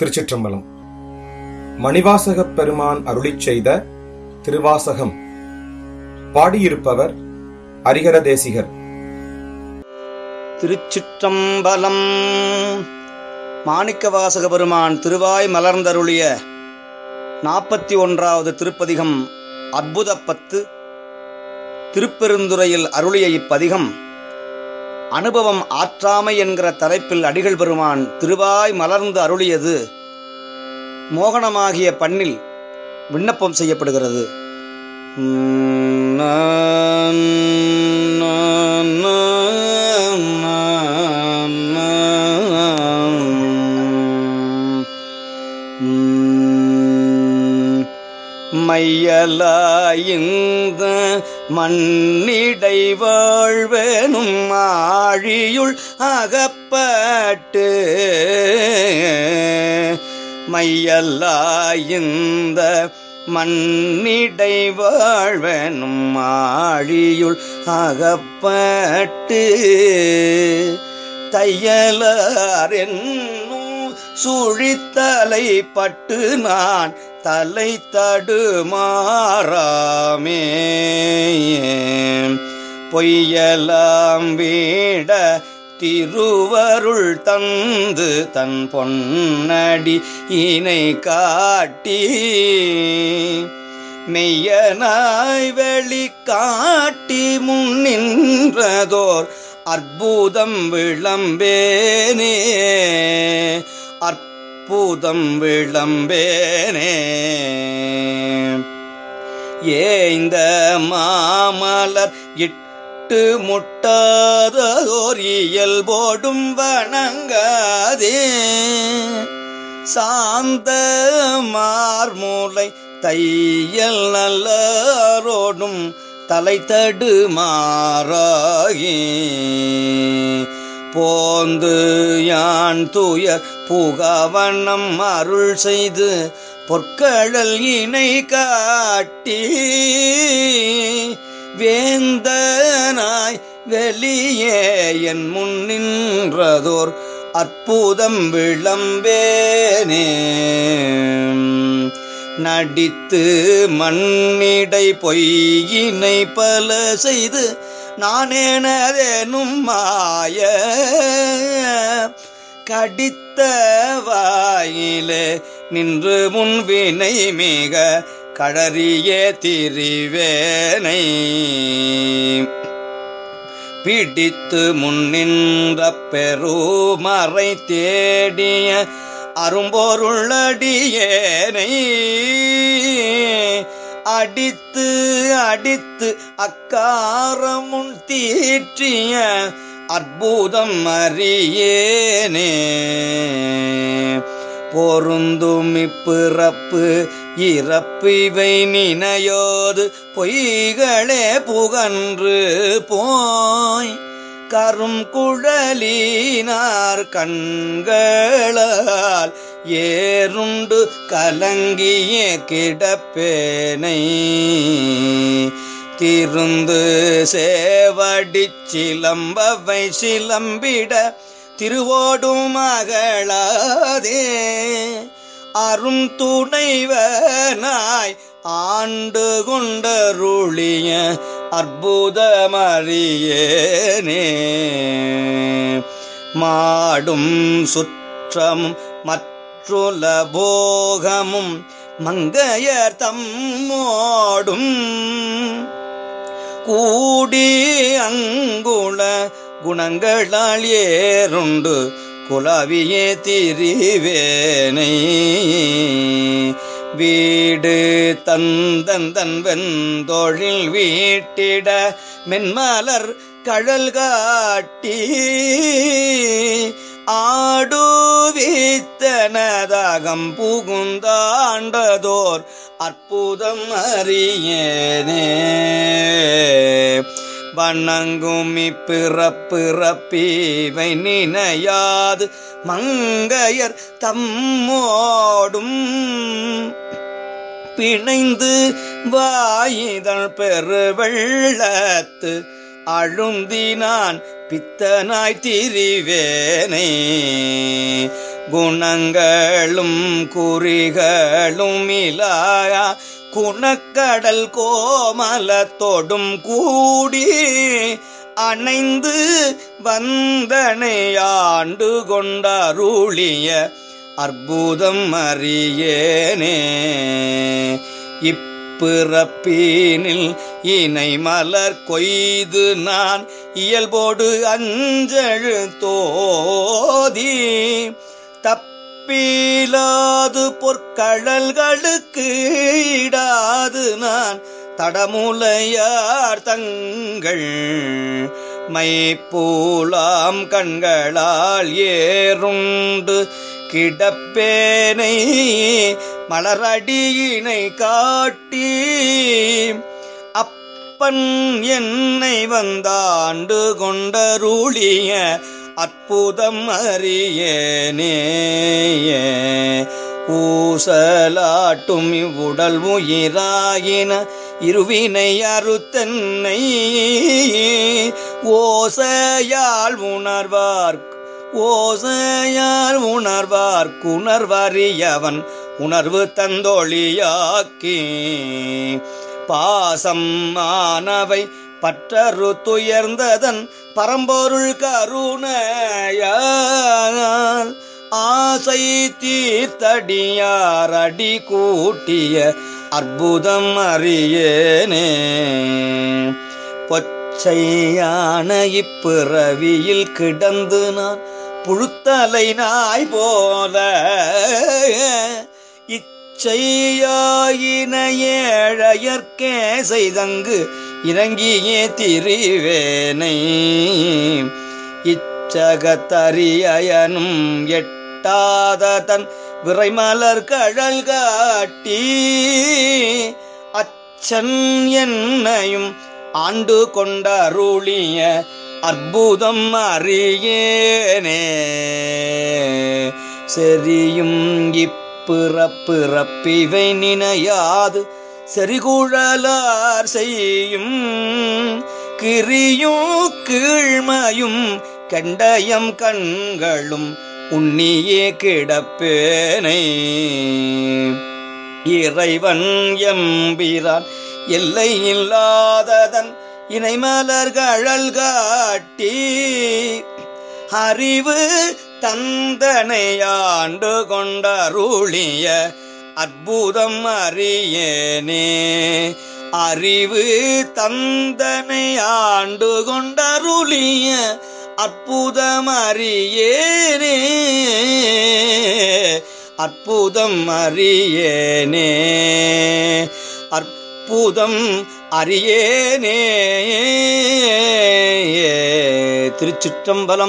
திருச்சிற்றம்பலம். மணிவாசகப் பெருமான் அருளிச் செய்த திருவாசகம். பாடியிருப்பவர் ஹரிஹர தேசிகர். திருச்சிற்றம்பலம். மாணிக்கவாசக பெருமான் திருவாய் மலர்ந்தருளிய 41வது திருப்பதிகம் அற்புதப்பத்து. திருப்பெருந்துறையில் அருளிய இப்பதிகம் அனுபவம் ஆற்றாமை என்கிற தலைப்பில் அடிகள் பெருமான் திருவாய் மலர்ந்து அருளியது மோகனமாகிய பண்ணில் விண்ணப்பம் செய்யப்படுகிறது. மையலாயிந்த மண்ணிடை வாழ்வெனும் ஆழியுள் அகப்பட்டு, மையலாயிந்த மண்ணிடை வாழ்வெனும் ஆழியுள் அகப்பட்டு, தையலார் என்னும் சுழித்தலை பட்டு நான் தலை தடுமாறாமே, பொய்யலாம் வீட திருவருள் தந்து தன் பொன்னடி இணை காட்டி, மெய்யனாய் வெளி காட்டி முன்னின்றதோர் அற்புதம் விளம்பேனே, அற்புதம் விளம்பேனே. ஏந்த மாமலர் இட்டு முட்டாதோர் இயல்போடும் வணங்காதே, சாந்த மார்மூலை தையல் நல்லாரோடும் தலை தடுமாறாகி, போந்து யான் துயர் புகவண்ணம் அருள் செய்து பொற்கழல் இணை காட்டி, வேந்தனாய் வெளியே என் முன்னின்றதோர் அற்புதம் விளம்பேனே, நடித்து மண்ணிடை பொய்யினை பல செய்து நானேனதேனும் மாய, கடித்த வாயிலே நின்று முன்வினை மிக கடறியே திரிவேனை, பிடித்து முன்னின்ற பெருமறை தேடிய அரும்பொருளடியேனை, அடித்து அடித்து அக்காரமுன் தீற்றிய அற்புதம் அறியேனே, பொருந்தும் இப்பிறப்பு இறப்பு இவை நினையோது பொய்களே புகன்று போய், கரும் குழலினார் கண்களால் ஏறுண்டு கலங்கிய கிடப்பேனை, திருந்து சேவடி சிலம்பவை சிலம்பிட திருவோடும் மகளாதே, அரும் துணைவனாய் ஆண்டு கொண்டருளிய அற்புதமறியேனே, மாடும் சுற்றமும் மற்றுல போகமும் மங்கையர் தம்மோடும் கூடி அங்குள குணங்களால் ஏறுண்டு குலவியே திரிவேனை, வீடு தந்தந்தன் வெந்தொழில் வீட்டிட மென்மலர் கழல் காட்டி, ஆடுவித்தனதாகம் புகுந்தாண்டதோர் அற்புதம் அறியேனே, வணங்கும் இப்பிறப்பிறப்பீவை நினையாது மங்கையர் தம்மோடும் பிணைந்து வாயிதழ் பெருவெள்ளத்து அழுந்தினான் பித்தனாய் திரிவேனை குணங்களும் குறிகளும் இலா குணக்கடல் கோமலத்தோடும் கூடி அணைந்து வந்தனையாண்டு கொண்டருளிய அற்புதம் அறியேனே. இப்பிறப்பீனில் இணை மலர் கொய்து நான் இயல்போடு அஞ்செழு தோதி தப்பிலாது பொற்கழல்களுக்கு இடாது நான் தடமுலையார் தங்கள் மைப்பூலாம் கண்களால் ஏறுண்டு கிடப்பேனை மலரடியினை காட்டி அப்பன் என்னை வந்தாண்டு கொண்டருளிய அற்புதம் அறியேனே. ஊசலாட்டும் இவ்வுடல் உயிராயின இருவினை அறுத்தன்னை ஓசையால் உணர்வார்க்குணர்வறியவன் உணர்வு தந்தொழியாக்கி பாசம் ஆனவை பற்றறு துயர்ந்ததன் பரம்பொருள் கருணையால் ஆசை தீர்த்தடியார் அடி கூட்டிய அற்புதம் அறியேனே. பொச்சையான இப்பிறவியில் கிடந்து நான் புழுத்தலை நாய் போல இச்சையாயின ஏழையர்க்கே செய்தங்கு இறங்கியே திரிவேனை இச்சகத்தரியனும் எட்டாத தன் விரைமலர் கழல் காட்டி அச்சன் என்னையும் ஆண்டு கொண்டருளிய அற்புதம் அறியேனே. செரியும் இப்பிறப்பிறப்பிவை நினையாது செறிகுழலார் செய்யும் கிரியும் கீழ்மையும் கண்டயம் கண்களும் உன்னியே கிடப்பேனை இறைவன் எம்பிரான் எல்லை இல்லாததன் இணைமலர் கழல் காட்டி அறிவு தந்தனையாண்டு கொண்டருளிய அற்புதம் அறியேனே. அறிவு தந்தனையாண்டு கொண்டருளிய அற்புதம் அறியேனே. அற்புதம் அறியேனே. அற்புதம் அறியேனே. திருச்சிற்றம்பலம்.